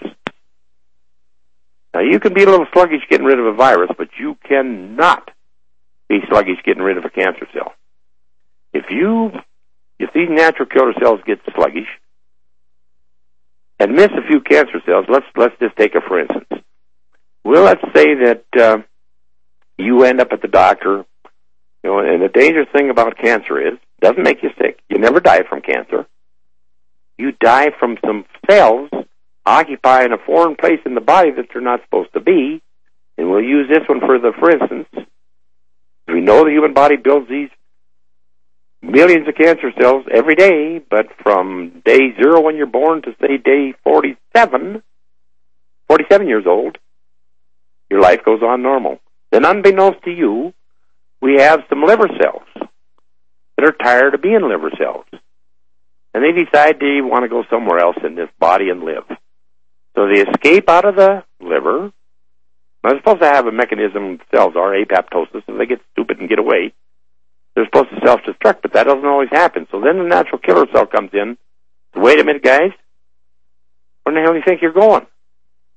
Speaker 2: Now, you can be a little sluggish getting rid of a virus, but you cannot be sluggish getting rid of a cancer cell. If you, if these natural killer cells get sluggish and miss a few cancer cells, let's let's just take it for instance. Well, let's say that uh, you end up at the doctor, you know, and the dangerous thing about cancer is it doesn't make you sick. You never die from cancer. You die from some cells occupying a foreign place in the body that they're not supposed to be. And we'll use this one for the, for instance, we know the human body builds these millions of cancer cells every day, but from day zero when you're born to, say, day forty-seven, forty-seven years old, your life goes on normal. Then unbeknownst to you, we have some liver cells that are tired of being liver cells. And they decide they want to go somewhere else in this body and live. So they escape out of the liver. They're supposed to have a mechanism, cells are, apoptosis, so they get stupid and get away. They're supposed to self-destruct, but that doesn't always happen. So then the natural killer cell comes in. Wait a minute, guys. Where the hell do you think you're going?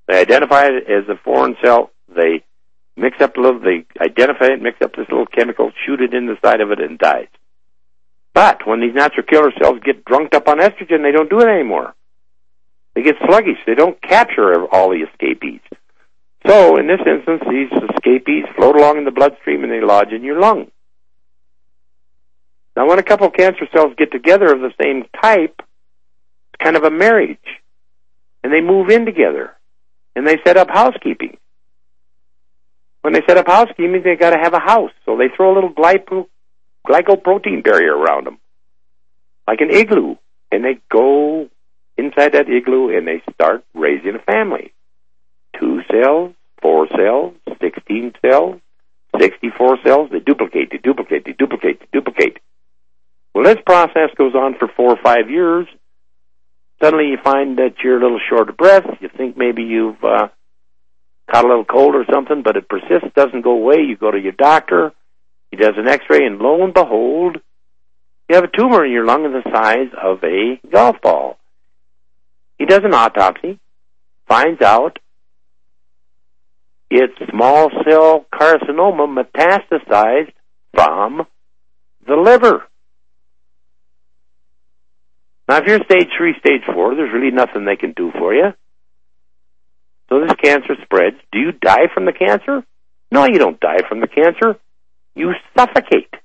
Speaker 2: They identify it as a foreign cell. They mix up a little, they identify it, mix up this little chemical, shoot it in the side of it, and dies. But when these natural killer cells get drunked up on estrogen, they don't do it anymore. They get sluggish. They don't capture all the escapees. So, in this instance, these escapees float along in the bloodstream and they lodge in your lung. Now, when a couple of cancer cells get together of the same type, it's kind of a marriage. And they move in together. And they set up housekeeping. When they set up housekeeping, they got to have a house. So they throw a little glyco, glycoprotein barrier around them, like an igloo. And they go inside that igloo and they start raising a family. Two cells, four cells, sixteen cells, sixty-four cells. They duplicate, they duplicate, they duplicate, they duplicate. Well, this process goes on for four or five years. Suddenly you find that you're a little short of breath. You think maybe you've uh, caught a little cold or something, but it persists, doesn't go away. You go to your doctor. He does an x-ray, and lo and behold, you have a tumor in your lung the size of a golf ball. He does an autopsy, finds out it's small cell carcinoma metastasized from the liver. Now, if you're stage three, stage four, there's really nothing they can do for you. So this cancer spreads. Do you die from the cancer? No, you don't die from the cancer. You suffocate.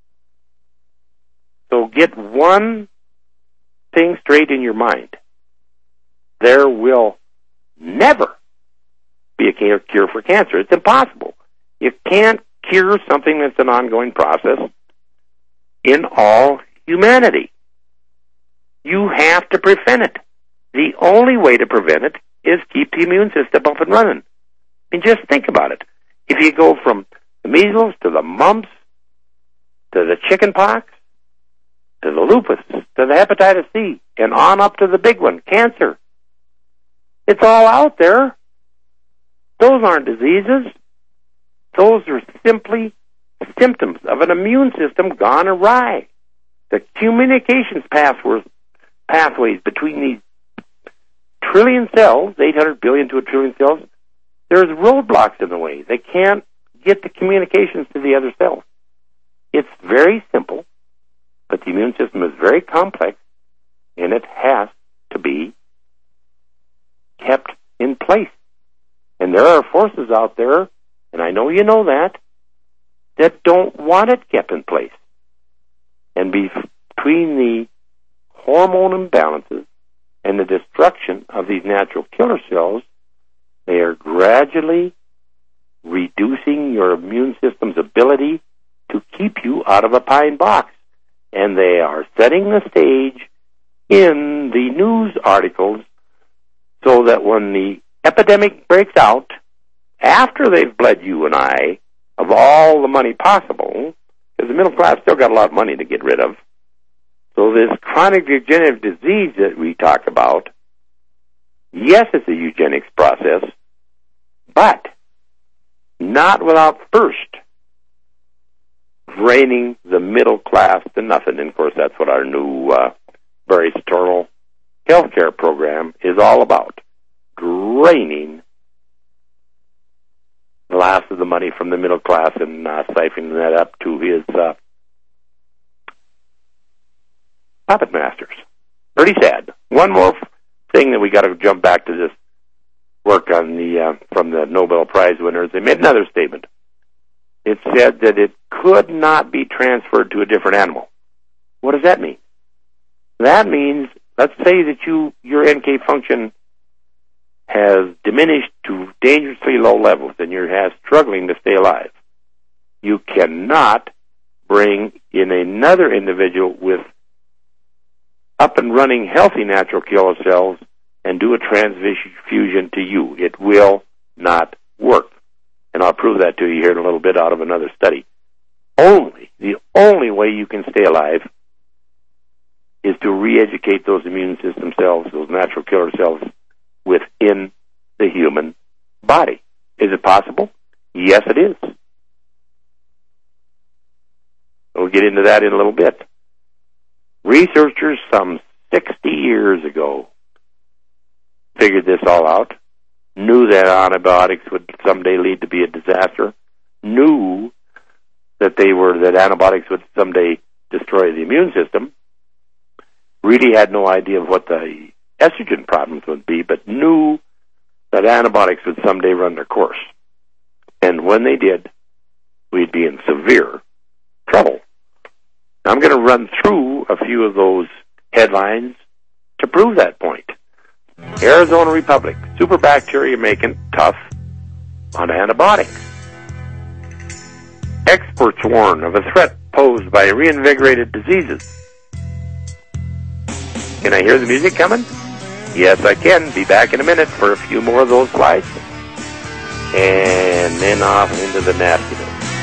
Speaker 2: So get one thing straight in your mind. There will never be a cure for cancer. It's impossible. You can't cure something that's an ongoing process in all humanity. You have to prevent it. The only way to prevent it is keep the immune system up and running. And just think about it. If you go from the measles to the mumps to the chicken pox to the lupus to the hepatitis C and on up to the big one, cancer, it's all out there. Those aren't diseases. Those are simply symptoms of an immune system gone awry. The communications pathways pathways between these trillion cells, eight hundred billion to a trillion cells, there's roadblocks in the way. They can't get the communications to the other cells. It's very simple, but the immune system is very complex, and it has to be kept in place. And there are forces out there, and I know you know that, that don't want it kept in place. And between the hormone imbalances and the destruction of these natural killer cells, they are gradually reducing your immune system's ability to keep you out of a pine box. And they are setting the stage in the news articles so that when the epidemic breaks out, after they've bled you and I of all the money possible, because the middle class still got a lot of money to get rid of, so this chronic degenerative disease that we talk about, yes, it's a eugenics process, but not without first draining the middle class to nothing. And, of course, that's what our new uh, Barry Sternal healthcare program is all about, draining the last of the money from the middle class and uh, siphoning that up to his uh, puppet masters. Pretty sad. One more thing that we got to jump back to this work on the uh, from the Nobel Prize winners. They made another statement. It said that it could not be transferred to a different animal. What does that mean? That means, let's say that you your N K function has diminished to dangerously low levels and you're has struggling to stay alive. You cannot bring in another individual with up and running healthy natural killer cells and do a transfusion to you. It will not work. And I'll prove that to you here in a little bit out of another study. Only, the only way you can stay alive is to re-educate those immune system cells, those natural killer cells, within the human body. Is it possible? Yes, it is. We'll get into that in a little bit. Researchers some sixty years ago figured this all out. knew that antibiotics would someday lead to be a disaster, knew that they were that antibiotics would someday destroy the immune system, really had no idea of what the estrogen problems would be, but knew that antibiotics would someday run their course. And when they did, we'd be in severe trouble. Now, I'm going to run through a few of those headlines to prove that point. Arizona Republic, superbacteria making tough on antibiotics. Experts warn of a threat posed by reinvigorated diseases. Can I hear the music coming? Yes, I can. Be back in a minute for a few more of those slides. And then off into the nastiness.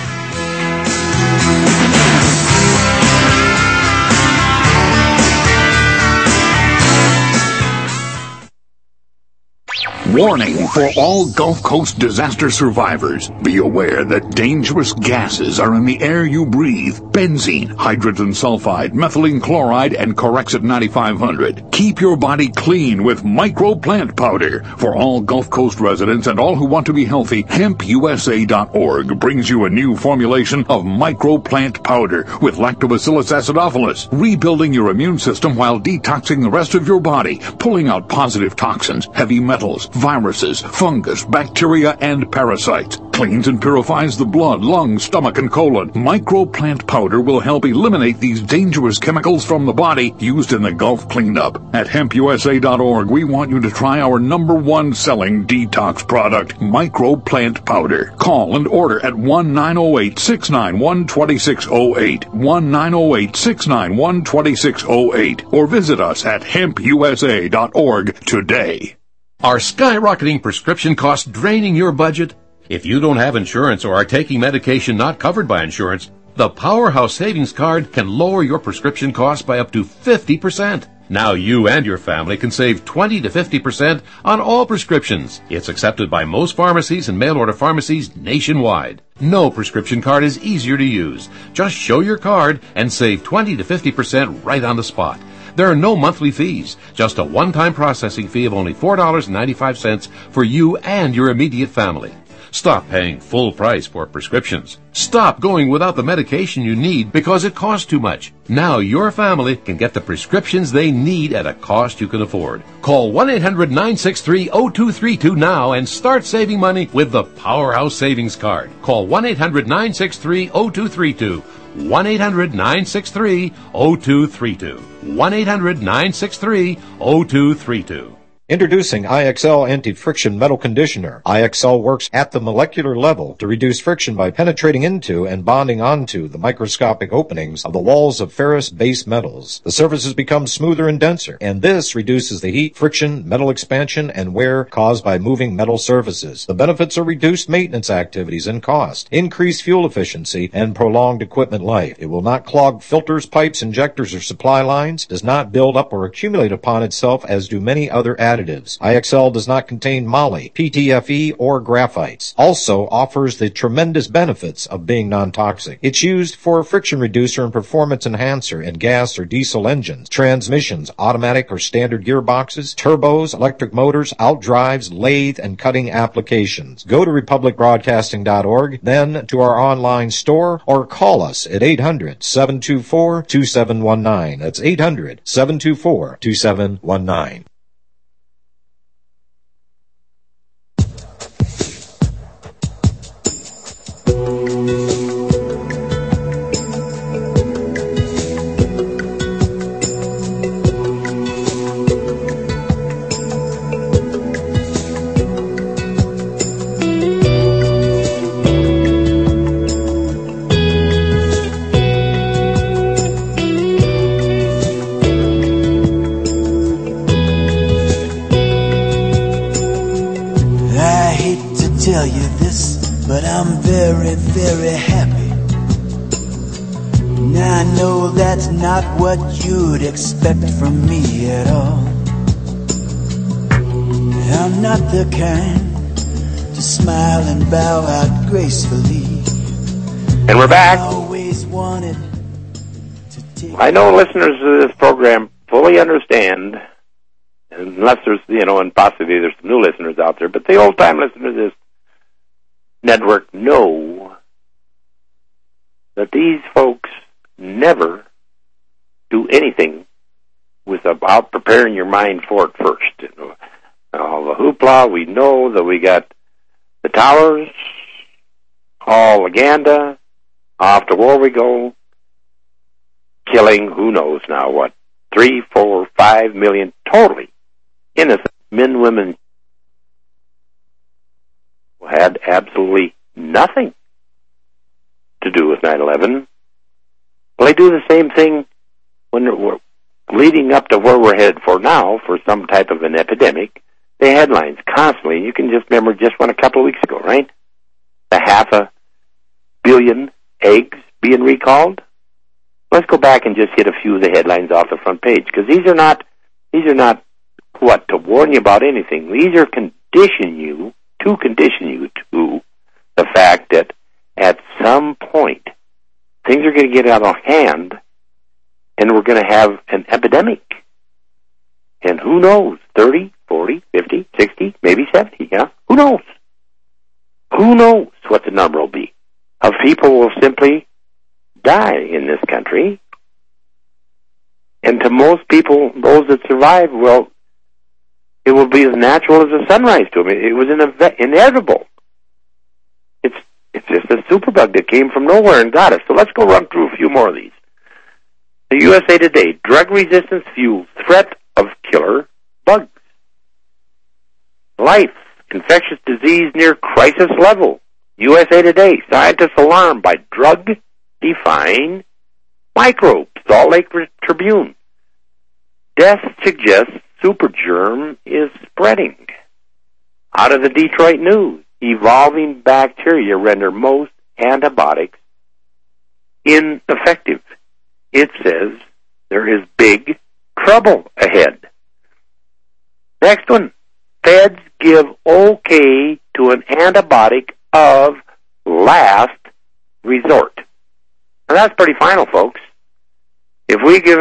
Speaker 16: Warning for all Gulf Coast disaster survivors. Be aware that dangerous gases are in the air you breathe. Benzene, hydrogen sulfide, methylene chloride, and Corexit ninety-five hundred. Keep your body clean with Micro Plant Powder. For all Gulf Coast residents and all who want to be healthy, hemp U S A dot org brings you a new formulation of Micro Plant Powder with Lactobacillus acidophilus, rebuilding your immune system while detoxing the rest of your body, pulling out positive toxins, heavy metals, viruses, fungus, bacteria, and parasites. Cleans and purifies the blood, lungs, stomach, and colon. Micro Plant Powder will help eliminate these dangerous chemicals from the body used in the Gulf cleanup. At hemp U S A dot org, we want you to try our number one selling detox product, Micro Plant Powder. Call and order at one nine zero eight, six nine one, two six zero eight, one nine zero eight, six nine one, two six zero eight, or visit us at hemp U S A dot org today.
Speaker 17: Are skyrocketing prescription costs draining your budget? If you don't have insurance or are taking medication not covered by insurance, the Powerhouse Savings Card can lower your prescription costs by up to fifty percent. Now you and your family can save twenty to fifty percent on all prescriptions. It's accepted by most pharmacies and mail-order pharmacies nationwide. No prescription card is easier to use. Just show your card and save twenty to fifty percent right on the spot. There are no monthly fees, just a one-time processing fee of only four dollars and ninety-five cents for you and your immediate family. Stop paying full price for prescriptions. Stop going without the medication you need because it costs too much. Now your family can get the prescriptions they need at a cost you can afford. Call one eight hundred, nine six three, zero two three two now and start saving money with the Powerhouse Savings Card. Call one eight hundred, nine six three, zero two three two. one eight hundred, nine six three, zero two three two. one eight hundred, nine six three, zero two three two.
Speaker 15: Introducing I X L Anti-Friction Metal Conditioner. I X L works at the molecular level to reduce friction by penetrating into and bonding onto the microscopic openings of the walls of ferrous base metals. The surfaces become smoother and denser, and this reduces the heat, friction, metal expansion, and wear caused by moving metal surfaces. The benefits are reduced maintenance activities and cost, increased fuel efficiency, and prolonged equipment life. It will not clog filters, pipes, injectors, or supply lines, does not build up or accumulate upon itself as do many other additives. I X L does not contain moly, P T F E, or graphites. Also offers the tremendous benefits of being non-toxic. It's used for a friction reducer and performance enhancer in gas or diesel engines, transmissions, automatic or standard gearboxes, turbos, electric motors, outdrives, lathe, and cutting applications. Go to republic broadcasting dot org, then to our online store, or call us at eight hundred, seven two four, two seven one nine. That's eight hundred, seven two four, two seven one nine.
Speaker 18: Tell you this, but I'm very, very happy. Now I know that's not what you'd expect from me at all. I'm not the kind to smile and bow out gracefully.
Speaker 2: And we're back.
Speaker 18: I always wanted to take
Speaker 2: I know listeners of this program fully understand unless there's, you know, and possibly there's some new listeners out there, but the old-time listeners of this network know that these folks never do anything without preparing your mind for it first. You know, all the hoopla, we know that we got the towers, all Uganda, off to war we go, killing who knows now what, three, four, five million totally innocent men, women, who had absolutely nothing to do with nine eleven. Well, they do the same thing when we're leading up to where we're headed for now, for some type of an epidemic. The headlines constantly, you can just remember just one a couple of weeks ago, right? The half a billion eggs being recalled. Let's go back and just hit a few of the headlines off the front page, because these are not, these are not, what, to warn you about anything. These are condition you, to condition you to the fact that at some point, things are going to get out of hand, and we're going to have an epidemic. And who knows, thirty, forty, fifty, sixty, maybe seventy, yeah? Who knows? Who knows what the number will be of people will simply die in this country. And to most people, those that survive, well, it will be as natural as the sunrise to them. It was ine- inevitable. It's it's just a superbug that came from nowhere and got us. So let's go run through a few more of these. The U S A Today, drug resistance fuels threat of killer bugs. Life, infectious disease near crisis level. U S A Today, scientists alarmed by drug-defying microbes. Salt Lake Tribune, death suggests supergerm is spreading. Out of the Detroit News, evolving bacteria render most antibiotics ineffective. It says there is big trouble ahead. Next one, feds give okay to an antibiotic of last resort. Now that's pretty final, folks. If we give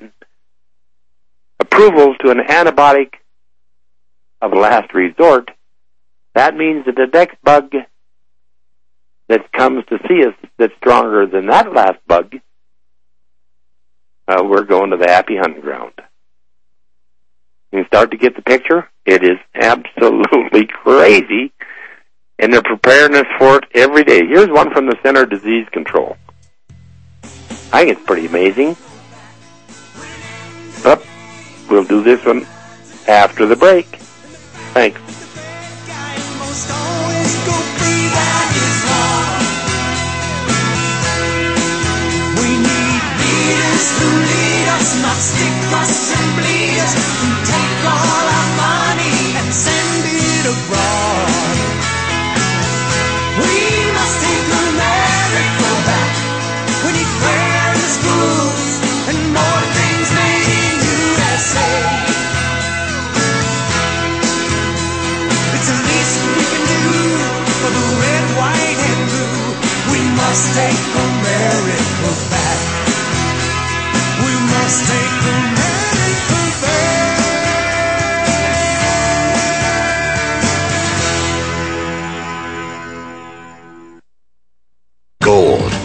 Speaker 2: approval to an antibiotic of last resort, that means that the next bug that comes to see us that's stronger than that last bug, uh, we're going to the happy hunting ground. You start to get the picture? It is absolutely crazy, and they're preparing us for it every day. Here's one from the Center of Disease Control. I think it's pretty amazing. But we'll do this one after the break. Thanks.
Speaker 18: Must always go free.